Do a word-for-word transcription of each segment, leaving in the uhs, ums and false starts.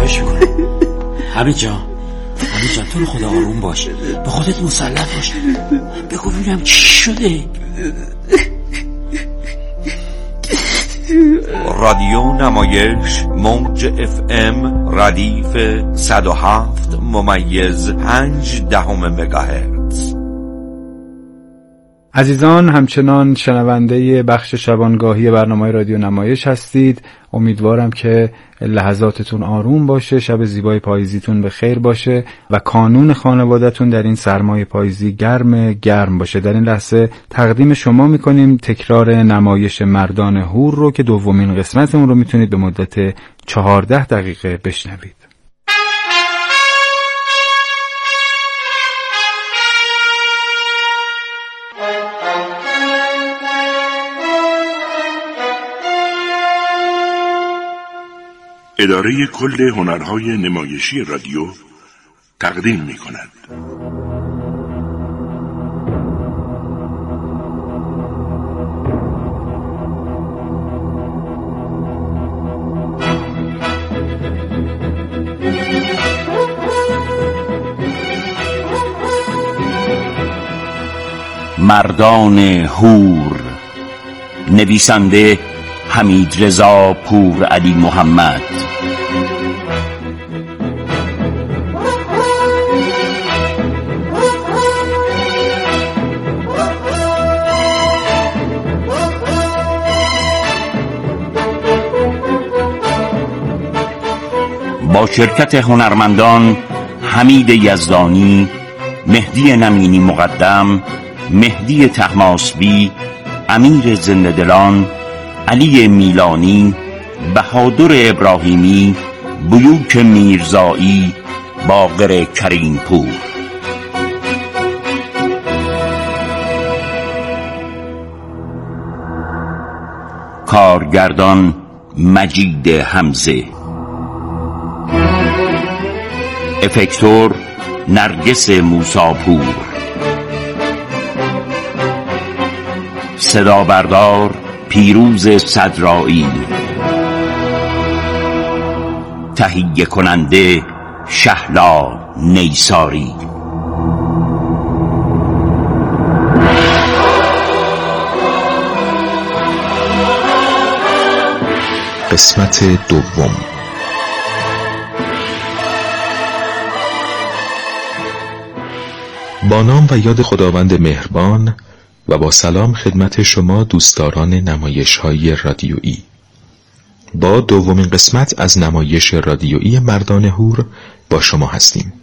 خواهش میکنم. حمید جان، حمید جان تو رو خدا آروم باش، به خودت مسلط باش، بگو ببینم چی شده. رادیو نمایش موج اف ام ردیف صد و هفت ممیز پنج دهم مگاهرتز. عزیزان همچنان شنونده بخش شبانگاهی برنامه رادیو نمایش هستید. امیدوارم که لحظاتتون آروم باشه، شب زیبای پاییزیتون به خیر باشه و کانون خانوادتون در این سرمای پاییزی گرم گرم باشه. در این لحظه تقدیم شما میکنیم تکرار نمایش مردان هور رو که دومین قسمت اون رو میتونید به مدت چهارده دقیقه بشنوید. اداره کل هنرهای نمایشی رادیو تقدیم می کند. مردان هور، نویسنده حمید رضا پور علی محمد، با شرکت هنرمندان حمید یزدانی، مهدی نمینی مقدم، مهدی طهماسبی، امیر زنده‌دلان، علی میلانی، بهادر ابراهیمی، بیوک میرزایی، باقر کریم پور. کارگردان مجید حمزه، افکتور نرگس موساپور، صدا بردار پیروز صدرایی، تهیه کننده شهلا نیساری. قسمت دوم. با نام و یاد خداوند مهربان و با سلام خدمت شما دوستداران نمایش‌های رادیویی. با دومین قسمت از نمایش رادیویی مردان هور با شما هستیم.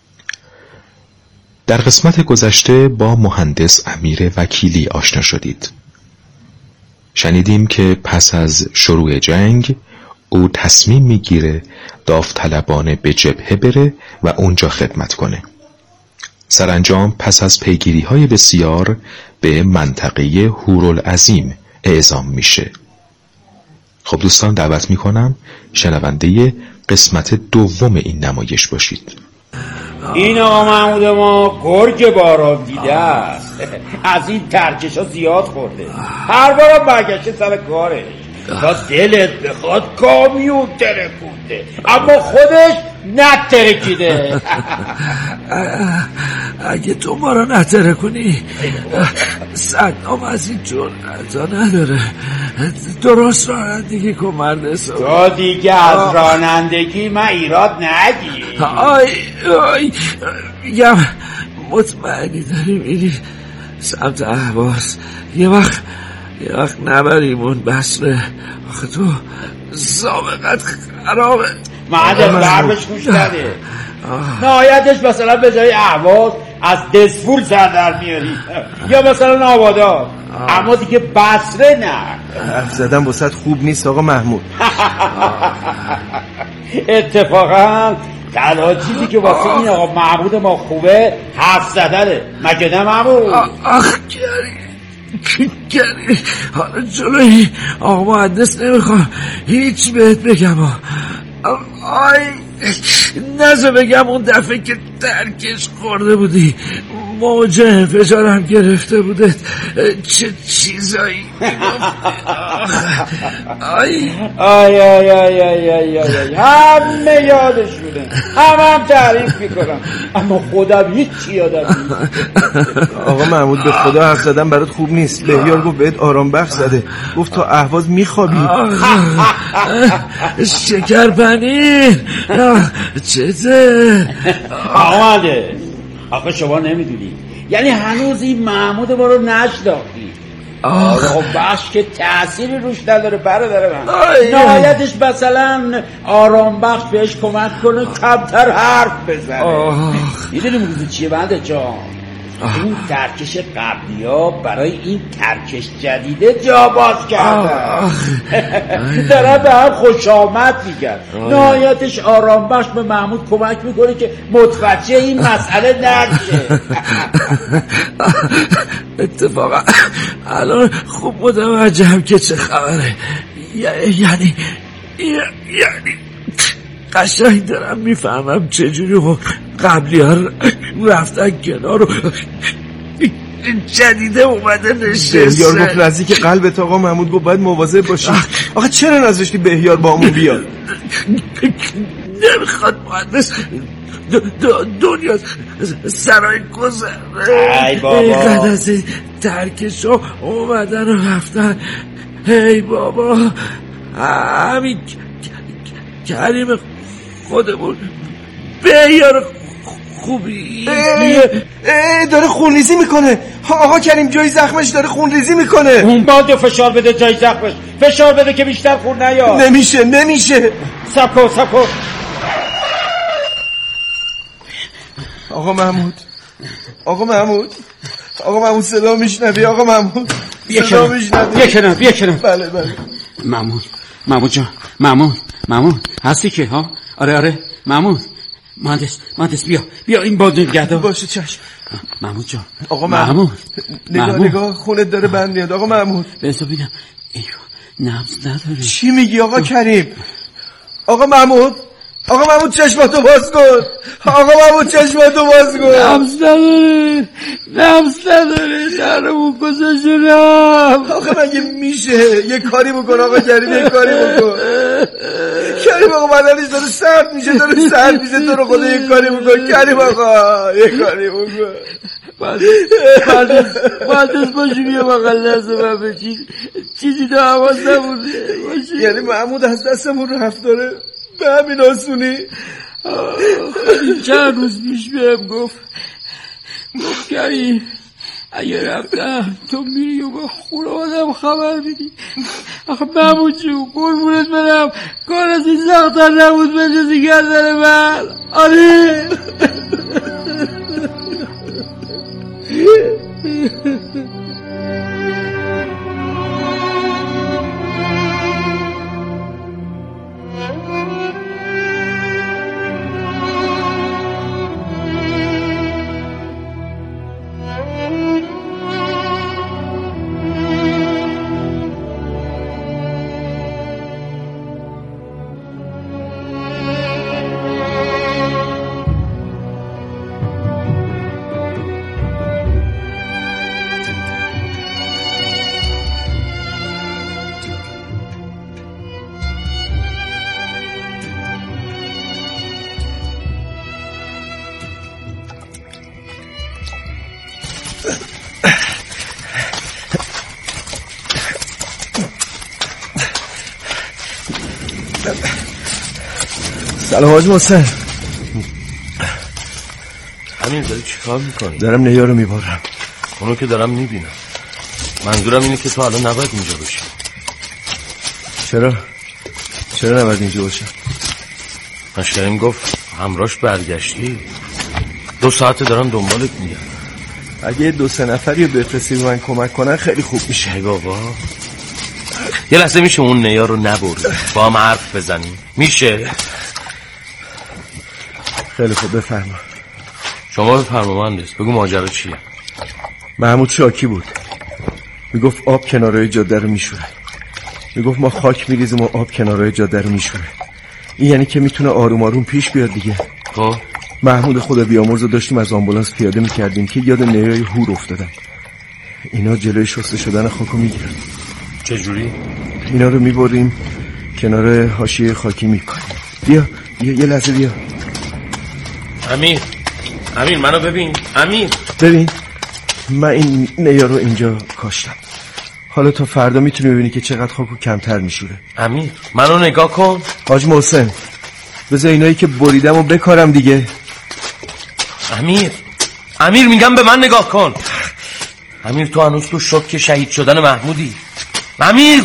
در قسمت گذشته با مهندس امیر وکیلی آشنا شدید. شنیدیم که پس از شروع جنگ او تصمیم میگیره داوطلبانه به جبهه بره و اونجا خدمت کنه. سرانجام پس از پیگیری‌های بسیار به منطقه هورالعظیم اعزام میشه. خب دوستان دعوت میکنم شنونده قسمت دوم این نمایش باشید. این آقا محمود ما گرگ باران دیده است. از این ترکش ها زیاد خورده، هر بارم برگشته سر کاره. تا دلت بخواد کامیون ترکونده اما خودش نترکیده. اگه تو ما رو نترکونی صدام از این جرأتا نداره. درست رانندگی کن مرد حسابی. تو دیگه از رانندگی من ایراد نگیر. آی آی میگم مطمئنی داری میری سمت اهواز؟ یه وقت یه وقت نبریمون بسره. آخه تو سابقت خرابه. مهندس بربش گوش نده. نهایتش مثلا به جای اهواز از دسفول سر در میاری یا مثلا آبادان، اما دیگه بسره نه. حرف زدن واسه خوب نیست آقا محمود. اتفاقا تنها چیزی که واسه این آقا محمود ما خوبه حرف زدنه، مگه نه محمود؟ آخ گری گری حالا جلوی آقا مهندس نمیخوام هیچ بهت بگم. آی نزه بگم اون دفعه که ترکش خورده بودی موجه فشارم گرفته بوده. چه چیزایی آی آی آی آی آی آی آی همه یادش بوده، همه هم تعریف میکنم، اما خودم هیچی یادم نیست. آقا محمود به خدا حرف زدن برات خوب نیست. بهیار گفت بهت آرام بخش زده، گفت تا اهواز میخوابی. شکر پنیر چته آمده. آخه شما نمیدونی، یعنی هنوز این محمود ما رو نشناختی. آقا بخش که تأثیری روش نداره برادر من. نهایتش مثلا آرام بخش بهش کمک کنه کمتر حرف بزنه. میدونی موضوع چیه بنده جان؟ این ترکش قبلی ها برای این ترکش جدیده جا باز کردن. دارن به هم خوش آمد میگن. نهایتش آرام بخش به محمود کمک میکنه که متوجه این مسئله نشه. اتفاقا الان خوب متوجهم که چه خبره. یعنی یعنی قشنگ دارم میفهمم چجوری قبلی ها رفتن کنار و جدیده اومده نشسته. بهیار گفت نزدیک قلبت آقا محمود گفت باید مواظب باشی. آقا چرا نذاشتی بهیار با همون بیاد؟ نمیخواد مهندس دنیا سرای گذره. ای بابا اینقدر از ترکش ها اومدن و رفتن. ای بابا همین کریم خودمون بهیار خوبی اه داره خونریزی میکنه. آقا کریم جای زخمش داره خونریزی میکنه. اون باید فشار بده جای زخمش، فشار بده که بیشتر خون نیاد. نمیشه نمیشه. سکو سکو. آقا محمود آقا محمود آقا محمود صدا میشنوی؟ آقا محمود صدا میشنوی؟ بیا کنم بیا کنم. بله بله. محمود محمود جان محمود محمود هستی که ها؟ آره آره محمود. مهندس مهندس بیا بیا این بادون گدا. باشه چشم. محمود جان. آقا محمود نگاه محمود. نگاه خونت داره بند میاد. آقا محمود بسو ببینم ایو نبض نداره. چی میگی آقا کریم؟ آقا محمود آقا محمود چشماتو باز کن. آقا محمود چشماتو باز کن. نبض نداره نبض نداره درمون گذاشتم. آقا مگه میشه؟ یه کاری بکن آقا کریم، یه کاری بکن. کریم آقا بدنش داره سرد میشه داره سرد میشه. تو رو خدا یه کاری بکن کریم آقا، یه کاری بکن. مهندس باشی بیا بقل دست من بچین چیزی تو حواظ نبوده. یعنی محمود از دستمون رفت داره به همین آسونی؟ چند روز پیش بهم گفت گفت کریم اگه رفتم تو میری و با خونه آدم خبر میدی. آخه محمود جون قربونت برم کار از این سختر نبود به جزی گردن من. آره سلام حاج محسن. همین داری چی کار میکنی؟ دارم نیا رو میبارم. اونو که دارم میبینم. منظورم اینه که تو الان نباید اینجا باشی. چرا؟ چرا نباید اینجا باشم؟ مشکریم گفت همراش برگشتی. دو ساعته دارم دنبالت میگم. اگه دو سه نفری رو بفرستی به من کمک کنن خیلی خوب میشه. ای بابا یه لحظه میشه اون نیا رو نبری با هم حرف بزنیم؟ میشه؟ خیلی خوب بفرما. شما بفرما مهندس. بگو ماجرا چیه؟ محمود شاکی بود. میگفت آب کنارهای جاده رو میشوره. میگفت ما خاک میریزیم و آب کنارهای جاده رو میشوره. این یعنی که میتونه آروم آروم پیش بیاد دیگه. خب محمود خدا بیامرز رو داشتیم از آمبولانس پیاده میکردیم که یاد نیای هور افتادم. اینا جلوی شسته شدن خاکو میگیرن. چجوری؟ اینا رو میبریم کنار حاشیه خاکی میکنیم. بیا بیا یه لحظه بیا. امیر امیر منو ببین. امیر ببین من این نیا رو اینجا کاشتم. حالا تا فردا میتونی ببینی که چقدر خاکو کمتر میشوره. امیر منو نگاه کن. حاج محسن بذار اینایی که بریدم و بکارم دیگه. امیر امیر میگم به من نگاه کن. امیر تو هنوز تو شوک شهید شدن محمودی. امیر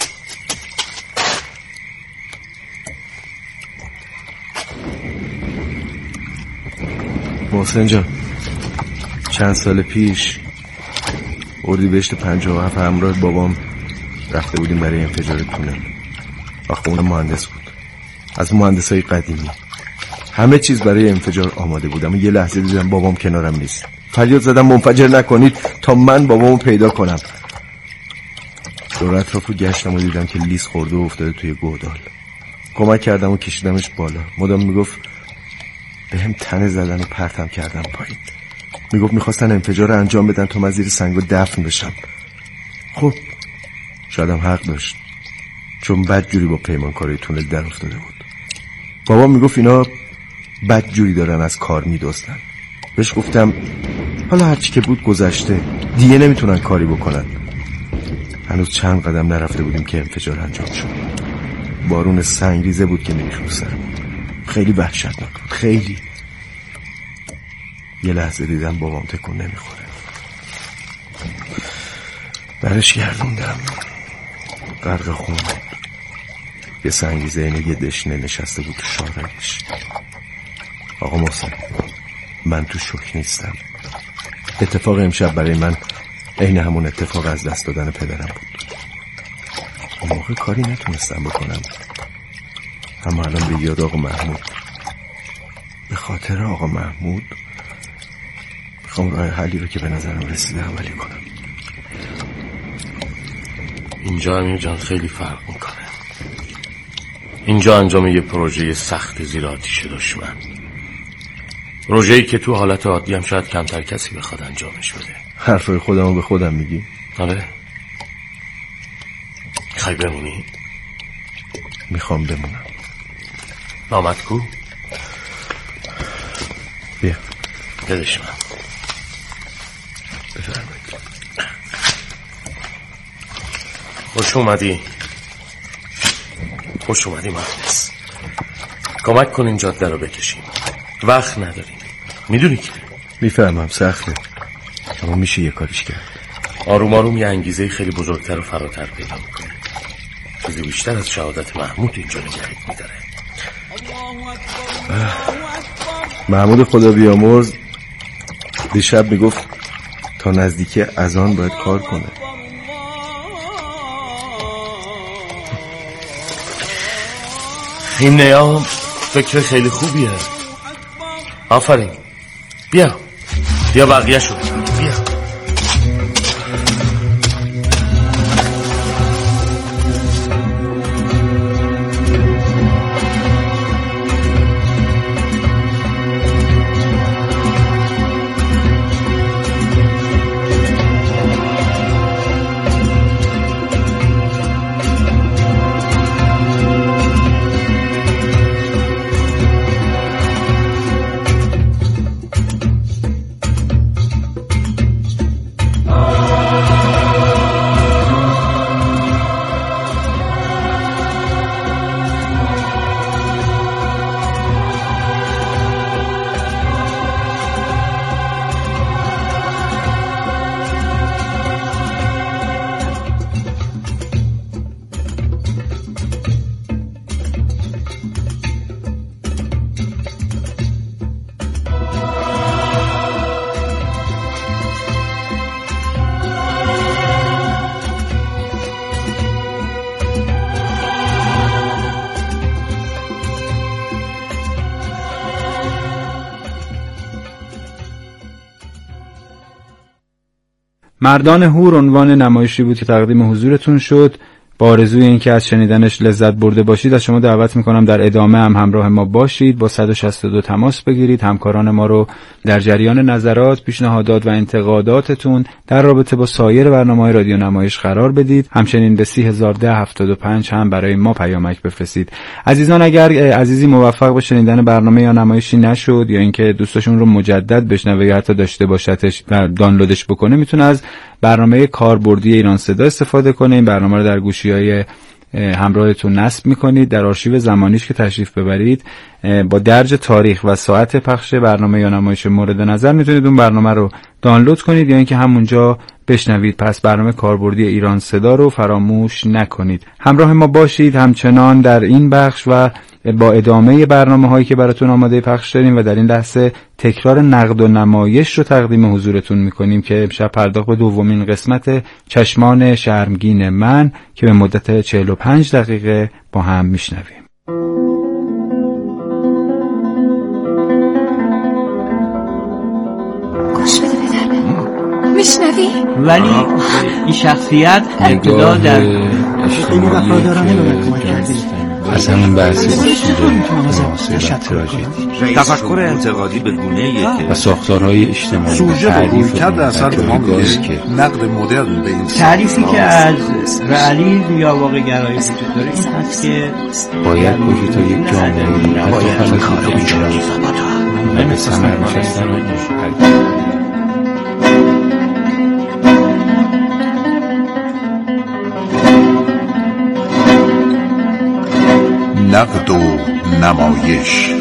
محسن جان چند سال پیش اردیبهشت پنجاه و هفت همراه بابام رفته بودیم برای انفجار تونل. آخه اون مهندس بود، از مهندسای قدیمی. همه چیز برای انفجار آماده بود، اما یه لحظه دیدم بابام کنارم نیست. فریاد زدم منفجر نکنید تا من بابامو پیدا کنم. دور اطرافو گشتم و دیدم که لیز خورده و افتاده توی گودال. کمک کردم و کشیدمش بالا. مدام میگفت بهم تنه زدن و پرتم کردم پایین. میگفت میخواستن انفجار رو انجام بدن تا من زیر سنگو دفن بشم. خب شایدم حق داشت، چون بدجوری با پیمانکارای تونل در افتاده بود. بابا میگفت اینا بدجوری دارن از کار میدوستن. بهش گفتم حالا هرچی که بود گذشته، دیگه نمیتونن کاری بکنن. هنوز چند قدم نرفته بودیم که انفجار انجام شد. بارون سنگریزه بود که میریخت رو سرمون. خیلی وحشتناک بود، خیلی. یه لحظه دیدم بابام تکون نمیخوره. برش گردوندم، غرق خون بود. یه سنگریزه اینه یه دشنه نشسته بود تو شارعش. آقا محسن من تو شوک نیستم. اتفاق امشب برای من عین همون اتفاق از دست دادن پدرم بود. اون موقع کاری نتونستم بکنم، اما الان به یاد آقا محمود، به خاطر آقا محمود میخوام راه حلی رو که به نظرم رسیده عملی کنم. اینجا امیر جان خیلی فرق میکنه. اینجا انجام یه پروژه سخت زیر آتیش دشمن، پروژه‌ای که تو حالت عادی هم شاید کمتر کسی بخواد انجامش بده. حرفای خودمو به خودم میگی؟ آره. میخوای بمونی؟ میخوام بمونم. نامت کو؟ بیا بدش من. بفرمایید. خوش اومدی. خوش اومدی مهندس. کمک کن این جاده رو بکشیم، وقت نداریم. میدونی که میفهمم سخته، اما میشه یه کاریش کرد. آروم آروم یه انگیزه خیلی بزرگتر و فراتر پیدا میکنی. چیزی بیشتر از شهادت محمود اینجا نگهت میداره. محمود خدا بیامرز دیشب میگفت تا نزدیکی اذان باید کار کنه. این نیام فکر خیلی خوبیه. آفرین. بیا بیا بقیه شو بیا. مردان هور عنوان نمایشی بود که تقدیم حضورتون شد با آرزوی اینکه از شنیدنش لذت برده باشید از شما دعوت میکنم در ادامه هم همراه ما باشید، با صد و شصت و دو تماس بگیرید، همکاران ما رو در جریان نظرات، پیشنهادات و انتقاداتتون در رابطه با سایر برنامه‌های رادیو نمایش قرار بدید. همچنین به سی هزار ده هفتاد و پنج هم برای ما پیامک بفرستید. عزیزان اگر عزیزی موفق به شنیدن برنامه یا نمایشی نشد یا اینکه دوستشون رو مجدد بشنوه یا حتی داشته باشتش و دانلودش بکنه، میتونه از برنامه کاربردی ایران صدا استفاده کنه. این برنامه رو در گوشی‌های همراهتون نصب میکنید، در آرشیو زمانیش که تشریف ببرید با درج تاریخ و ساعت پخش برنامه یا نمایش مورد نظر میتونید اون برنامه رو دانلود کنید یا اینکه همونجا بشنوید. پس برنامه کاربردی ایران صدا رو فراموش نکنید. همراه ما باشید همچنان در این بخش و با ادامه برنامه هایی که براتون آماده پخش داریم و در این لحظه تکرار نقد و نمایش رو تقدیم حضورتون میکنیم که امشب پرداخت به دومین قسمت چشمان شرمگین من که به مدت چهل و پنج دقیقه با هم میشنویم. گوش بده بدرم میشنوی؟ ولی این شخصیت ابتدا در این وفادارانه به من کمک کردی. از همین بحثی مناسب و تراژدی، تفکر انتقادی به گونه‌ای که و ساختارهای اجتماعی سوژه و رویکرد اثر به ما میگه نقد مدرن به این تعریفی که از رئالیسم یا واقع گرایی وجود داره این هست که باید باشی تا یک جامعه باید کار اجرایی و به ثمر نشستن نقد و نمایش.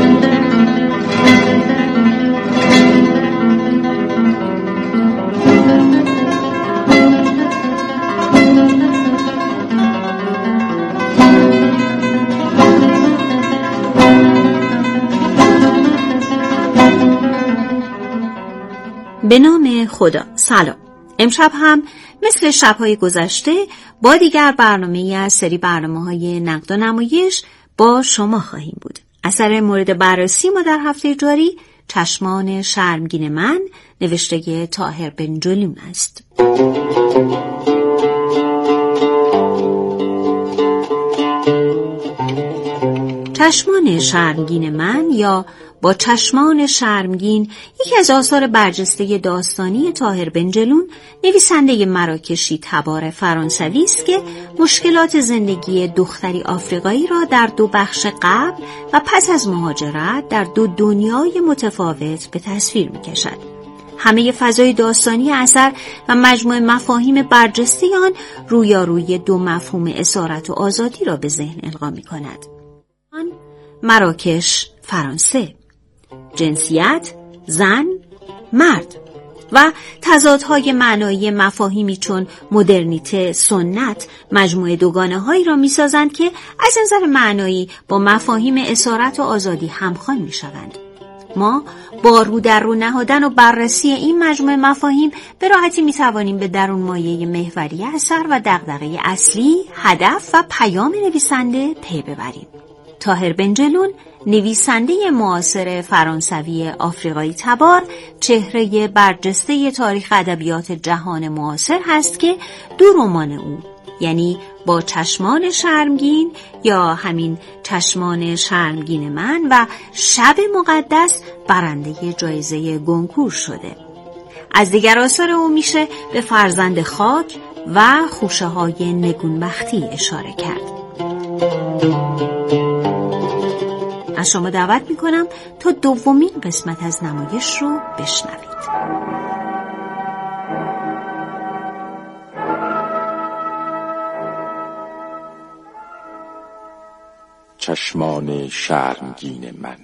به نام خدا. سلام. امشب هم مثل شب‌های گذشته با دیگر برنامه‌ای از سری برنامه‌های نقد و نمایش با شما خواهیم بود. اثر مورد بررسی ما در هفته جاری چشمان شرمگین من نوشته طاهر بنجلون است. چشمان شرمگین من یا با چشمان شرمگین یکی از آثار برجسته داستانی طاهر بنجلون، نویسنده مراکشی تبار فرانسوی است که مشکلات زندگی دختری آفریقایی را در دو بخش قبل و پس از مهاجرت در دو دنیای متفاوت به تصویر می‌کشد. همه فضای داستانی اثر و مجموع مفاهیم برجسته آن رویاروی دو مفهوم اسارت و آزادی را به ذهن القا می‌کند. آن مراکش، فرانسه، جنسیت، زن، مرد و تضادهای معنایی مفاهیمی چون مدرنیته، سنت، مجموعه دوگانه هایی را می سازند که از نظر معنایی با مفاهیم اسارت و آزادی همخوان می شوند. ما با رو در رو نهادن و بررسی این مجموعه مفاهیم به راحتی می توانیم به درون مایه محوری اثر و دغدغه اصلی، هدف و پیام نویسنده پی ببریم. طاهر بنجلون، نویسنده معاصر فرانسوی آفریقایی تبار، چهره برجسته تاریخ ادبیات جهان معاصر هست که دو رمان او، یعنی با چشمان شرمگین یا همین چشمان شرمگین من و شب مقدس، برنده جایزه گونکور شده. از دیگر آثار او میشه به فرزند خاک و خوشه های نگونبختی اشاره کرد. از شما دعوت میکنم تا دومین قسمت از نمایش رو بشنوید. چشمان شرمگین من،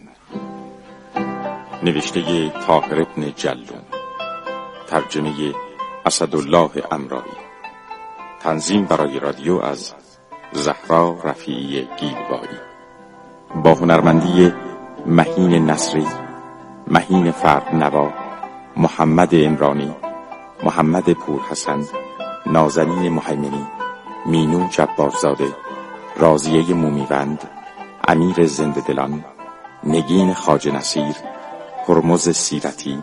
نوشته طاهر ابن جلون، ترجمه اسدالله امرایی، تنظیم برای رادیو از زهرا رفیعی گیلوایی، با هنرمندی مهین نصری، مهین فرنوا، محمد امرانی، محمد پورحسن، نازنین محیمنی، مینو جبارزاده، راضیه مومیوند، امیر زنده‌دلان، نگین خواجه نصیر، هرمز سیرتی،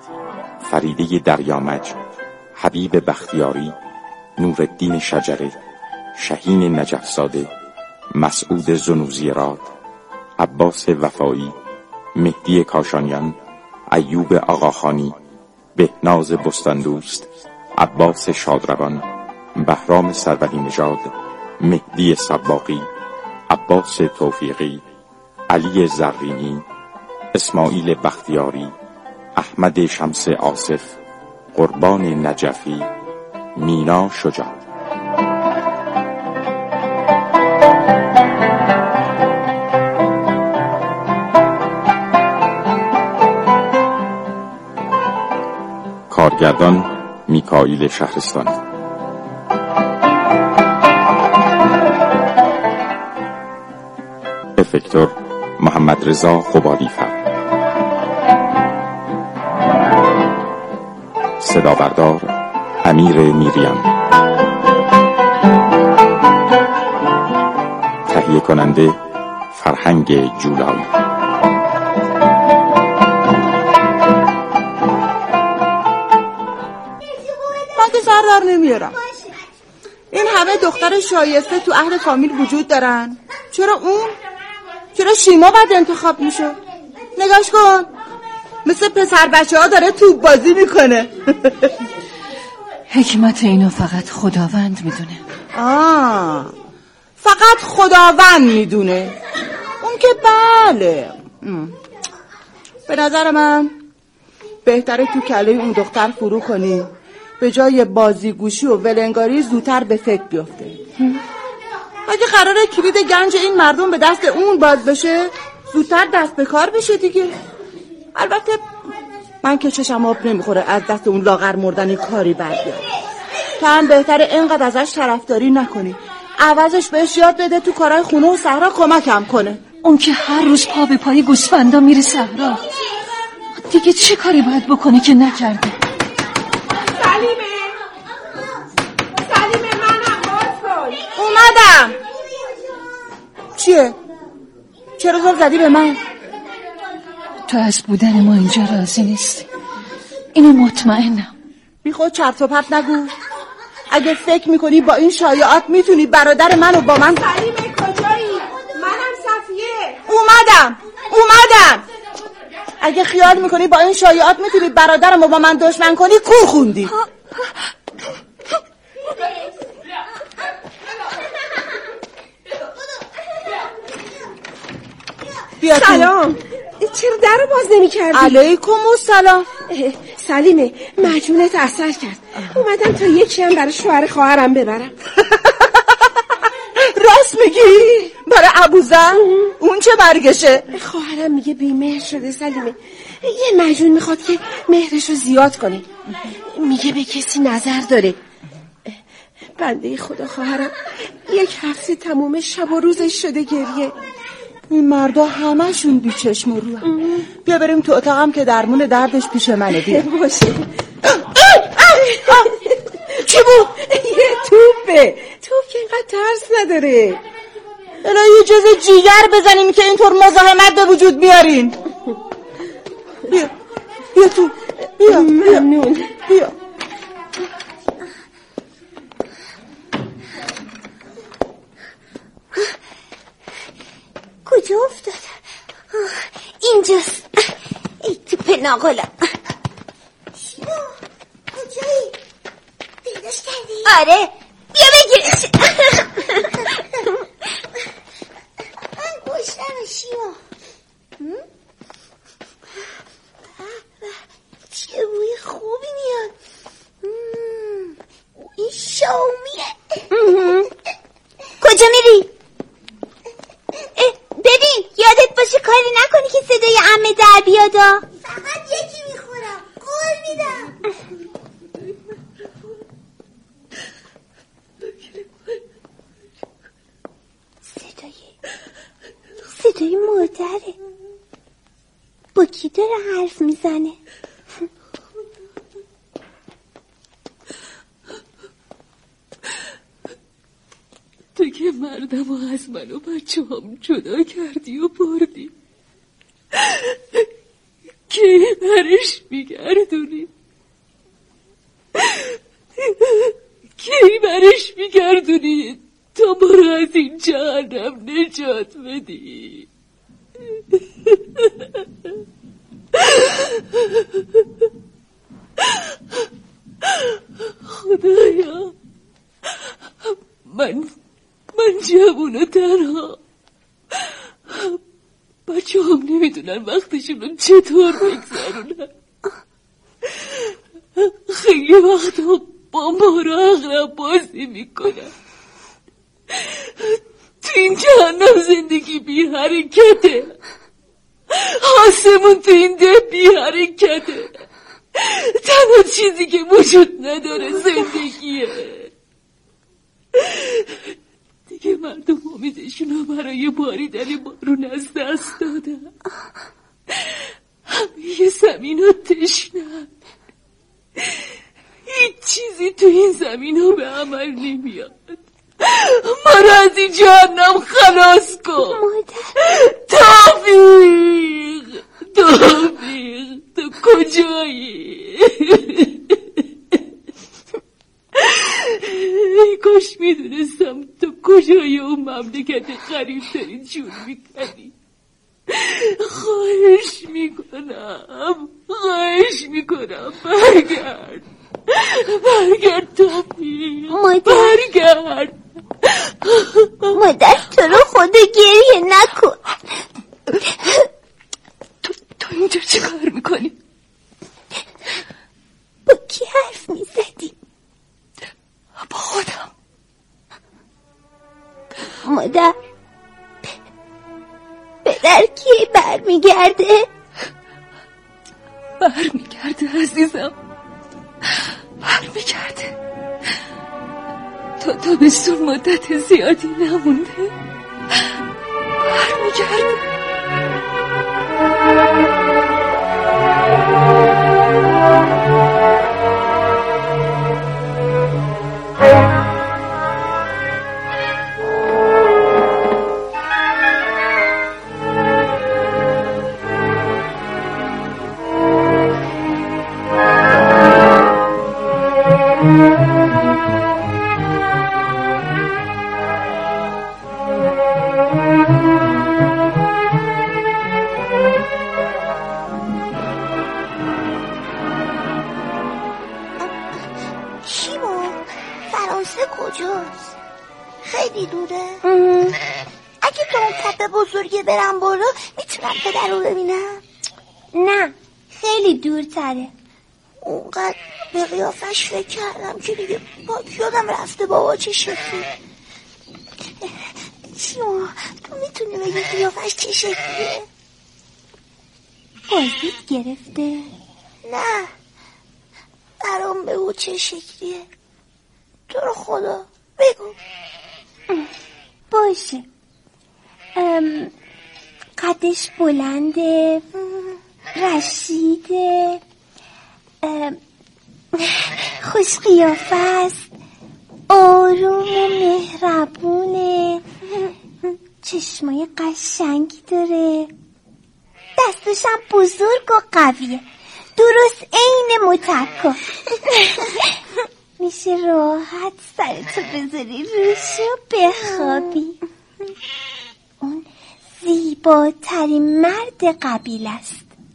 فریده دریامج، حبیب بختیاری، نورالدین شجره، شهین نجفزاده، مسعود زنوزیراد، عباس وفایی، مهدی کاشانیان، ایوب آقاخانی، بهناز بستاندوست، عباس شادروان، بهرام سروری نژاد، مهدی سباقی، عباس توفیقی، علی زرینی، اسماعیل بختیاری، احمد شمس آصف، قربان نجفی، مینا شجاع. کارگردان میکائیل شهرستانی. افکتور محمد رضا قبادی‌فر. صدا بردار امیر میریان. تهیه کننده فرهنگ جولایی. سر در نمیارم. این همه دختر شایسته تو اهل فامیل وجود دارن، چرا اون؟ چرا شیما باید انتخاب میشه؟ نگاش کن، مثل پسر بچه ها داره توپ بازی میکنه. حکمت اینو فقط خداوند میدونه. آه فقط خداوند میدونه. اون که بله. به نظر من بهتره تو کله اون دختر فرو کنی، به جای بازیگوشی و ولنگاری زودتر به فکر بیفته. اگه قراره کلید گنج این مردم به دست اون باز بشه، زودتر دست به کار بشه دیگه. البته من که چشم آب نمیخوره از دست اون لاغر مردنی کاری بر بیاد. تو هم بهتره اینقدر ازش طرفداری نکنی، عوضش بهش یاد بده تو کارهای خونه و صحرا کمکم کنه. اون که هر روز پا به پای گوسفندا میره صحرا، دیگه چه کاری باید بکنه که نکرده؟ سلیمه سلیمه منم باز کن. اومدم. چیه؟ چرا زل زدی به من؟ تو از بودن ما اینجا راضی نیستی، اینو مطمئنم. بی خود چرت و پرت نگو. اگه فکر میکنی با این شایعات میتونی برادر منو با من... سلیمه کجایی؟ منم صفیه. اومدم اومدم. اگه خیال میکنی با این شایعات میتونی برادرمو با من دشمن کنی، کور خوندی. سلام. چرا در رو باز نمی کردی؟ علیکم السلام. سلیمه مجنونت اثر کرد، اومدم تا یکی هم برای شوهر خواهرم ببرم. راست میگی؟ برای ابوزن؟ اون چه برگشه؟ خواهرم میگه بیمهر شده سلیمه، یه مجنون میخواد که مهرشو زیاد کنی، میگه به کسی نظر داره. بنده خدا خواهرم یک هفته تموم شب و روزش شده گریه. این مردا همشون بی چشم و روح. بیا بریم تو اتاقم که درمون دردش پیش منه. بیا باشه. چی بود؟ یه توپه. توپ که اینقدر ترس نداره. الا یه جز جیگر بزنیم که اینطور مزاحمت به وجود بیارین. بیا بیا تو. بیا ممنون. بیا کجا افتاد؟ اینجاست. ای تو پناغلم. شیما کجایی؟ پیداش کردی؟ آره بیا بگیرش. من گشتم شیما. چه بوی خوبی میاد. این شامیه. کجا میری؟ ببین یادت باشه کاری نکنی که صدای عمه در بیادا. فقط یکی میخورم، قول میدم. صدای صدای مادره. با کی داره حرف میزنه؟ تو که مردم و از من و بچه هم جدا کردی و بردی، کی برش میگردونی؟ کی برش میگردونی؟ تو ما رو از این جهنم نجات بدی. خدایا من من جوون و تنها بچه هم نمیدونن وقتشون رو چطور بگذارونن. خیلی وقتا با مارا اغرب بازی میکنن. تو این جهنم زندگی بی حرکته، آسمون تو این ده بی حرکته. تنها چیزی که وجود نداره زندگیه. دیگه مردم امیدشون رو برای باریدن بارون از دست دادن. همه زمین ها تشنن، هیچ چیزی تو این زمین ها به عمل نمیاد. ما رو از این جهنم خلاص کن توفیق. توفیق تو کجایی؟ ای کاش میدونستم تو کجایی اون مملکت غریب داری جون میکنی. خواهش میکنم خواهش میکنم برگرد برگرد توفیق برگرد. مادر تو رو خدا گریه نکن. تو تو اینجا چه کار میکنی؟ با کی حرف میزدی؟ با خودم. مادر پدر کی برمیگرده؟ برمیگرده عزیزم، برمیگرده. تا تابستون مدت زیادی نمونده. برمیگرده. برم بالا میتونم پدر رو ببینم؟ نه خیلی دورتره. اونقدر به قیافش فکر کردم که دیگه پاک یادم رفته بابا چه شکلی. چیما تو میتونی بگی قیافش چه شکلیه؟ بازیت گرفته؟ نه برام بگو چه شکلیه. تو رو خدا بگو. باشه. ام قدش بلنده، رشیده، خوش قیافه است، آروم و مهربونه، چشمای قشنگی داره، دستشم بزرگ و قویه، درست عین متکا. میشه راحت سرتو بذاری روش و بخوابی. اون زیباترین مرد قبیله است،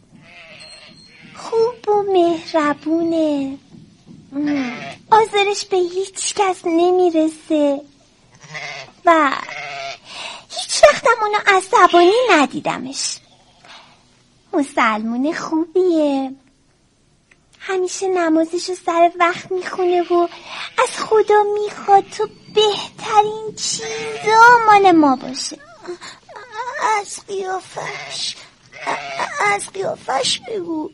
خوب و مهربونه، آزارش به هیچ کس نمیرسه و هیچ وقتم اونو عصبانی ندیدمش. مسلمون خوبیه، همیشه نمازشو سر وقت میخونه و از خدا میخواد تو بهترین چیزا مال ما باشه. از قیافش از قیافش بگو.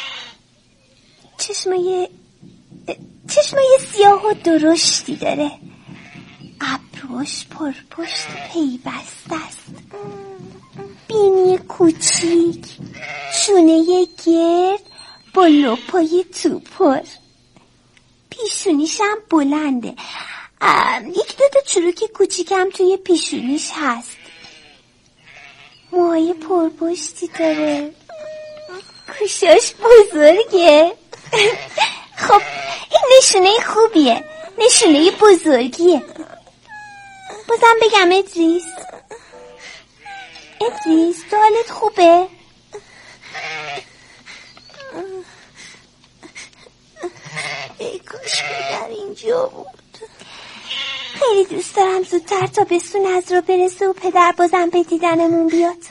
چشمای چشمای سیاه و درشتی داره، ابروش پرپشت و پیوسته است، بینی کوچیک، شونه گرد با لپای توپر، پیشونیش هم بلنده، یک دو تا چروک کوچیکم توی پیشونیش هست، موهای پرپشتی داره، گوشاش بزرگه. خب این نشونه خوبیه، نشونه بزرگیه. بازم بگم ادریس؟ ادریس تو حالت خوبه؟ ای کاش پدر اینجا بود. خیلی دوست دارم زودتر تا بستون از رو برسه و پدر بازم به دیدنمون بیاد.